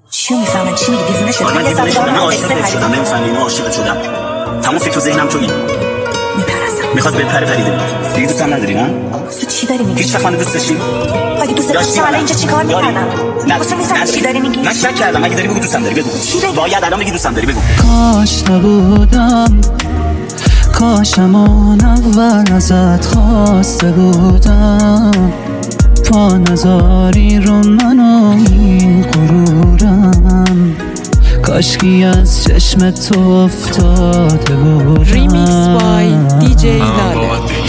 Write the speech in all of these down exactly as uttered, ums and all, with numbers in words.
چی میفهمن؟ چی میگی؟ دیوونه شدی؟ من دیوونه شدم، من عاشقت شدم، نمیفهمی؟ من عاشقت شدم. تمام فکر و ذهنم تویی. میپرستم. میخواد بپره پریده بود. دیگه دوستم نداری نه؟ تو چی داری میگی؟ هیچ وقت من دوست داشتی؟ اگه دوست داشتی الان اینجا چیکار می‌کردم؟ واسه میفهمی چی داری میگی؟ من شک کردم. اگه داری بگو دوستم داری، بگو. باید الان بگی دوستم داری، بگو. کاش نبودم، کاشم آن اول ازت خواسته بودم، پا نزاری رو من و این غرورم، کاشکی از چشم تو افتاده بودم. ریمیکس بای دی جی لاله.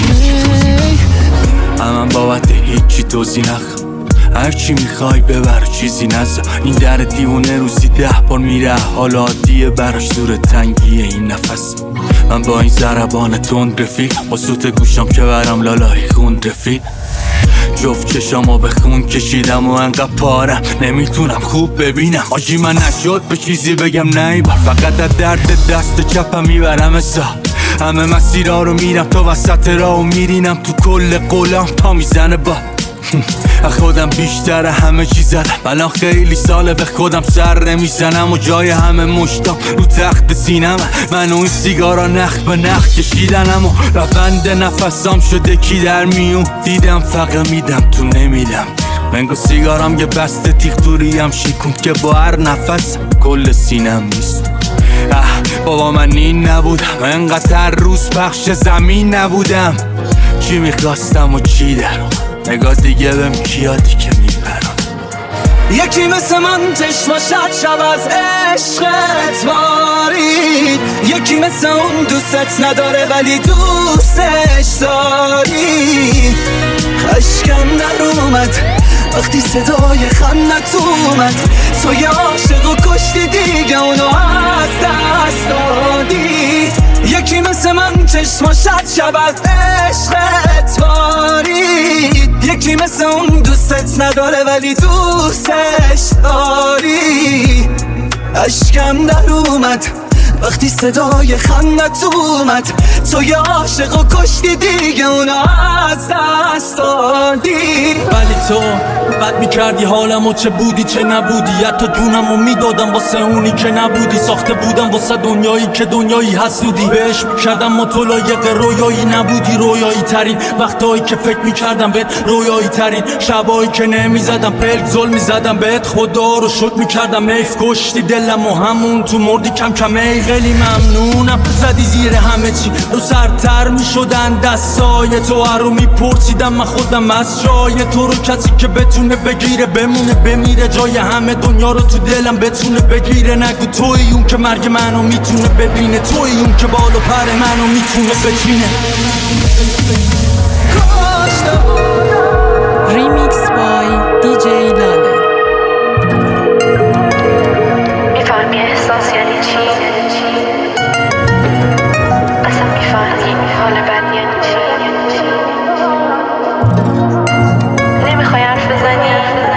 من بابت هیچی توضیح نخم، هرچی میخوای ببر چیزی نزا. این در دیوونه روزی ده بار میره، حالا عادیه براش دور تنگیه این نفس. من با این ضربان تند رفیق، با سوت گوشم که برم لالای خون رفیق. جفت چشامو به خون کشیدم و انقدر پارم نمیتونم خوب ببینم. آجی من نشد به چیزی بگم نه بار، فقط از درد دست چپم میبرم حساب. همه مسیرها رو میرم تا وسط راه و میرینم تو کل قولام تا میزنه با خودم بیشتر همه چی زدم. الان خیلی ساله به خودم سر نمیزنم و جای همه مشتام رو تخت سینم. من و این سیگارا نخ به نخ کشیدنم و روند نفسام شده کی در میون. دیدم فقط میدم تو نمیدم، منگو سیگارم یه بسته تیغ توریم شیکوند که با هر نفس کل سینم نیست. بابا من این نبودم، انقدر هر روز پخش زمین نبودم. چی میخواستم و چی درم، نگاه دیگه بهم کیادی که میبرم. یکی مثل من چشماشت شب از عشقت وارید، یکی مثل اون دوستت نداره ولی دوستش داری. اشکم در اومد وقتی صدای خندت اومد، تو یه عاشق و کشتی دیگه اونو از دست دادی. یکی مثل من چشماشت شب از عشقت وارید، یکی مثل اون دوستت نداره ولی دوستش داری. اشکم در اومد وقتی صدای خندت اومد، تو یه عاشق و کشتی دیگه اونو از دست دادی. ولی تو بد میکردی حالمو، چه بودی چه نبودی، حتی جونمو میدادم واسه اونی که نبودی. ساخته بودم واسه دنیایی که دنیایی حسودی، بهش میکردم ما تو لایق رویایی نبودی. رویایی ترین وقتایی که فکر میکردم بهت، رویایی ترین شبایی که نمیزدم پلک زل میزدم بهت، خدا رو شکر میکردم حیف کشتی دلم و همون تو مردی کم کم. ای خیلی ممنونم زدی زیر همه چی، رو سرتر میشدن دستای تو، هرو میپرسیدم من خودم از جای تو. رو کسی که بتونه بگیره بمونه بمیره، جای همه دنیا رو تو دلم بتونه بگیره. نگو توی اون که مرگ منو میتونه ببینه، توی اون که بال و پر منو میتونه بچینه. ریمیکس بای دی جی لاله. میفهمی احساس یعنی چی؟ اصلا میفهمی حال بد یعنی چی؟ نمیخوای حرف بزنی؟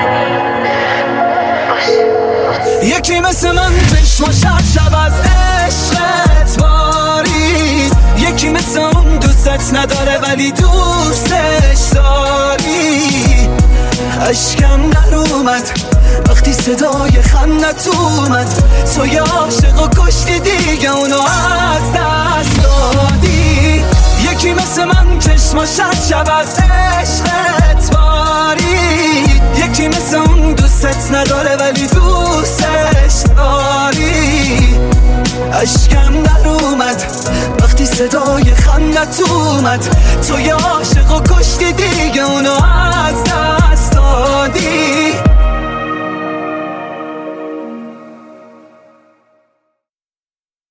باش. یکی مثل من چشماشت شب از عشقت وارید، یکی مثل اون دوستت نداره ولی دوستش داری. اشکم در اومد وقتی صدای خندت اومد، تو یه عاشق و کشتی دیگه اونو از دست دادی. یکی مثل من چشماشت شب از عشقت وارید، یکی مثل اون دوستت نداره ولی دوستش داری. اشکم در اومد وقتی صدای خندت اومد، تو یه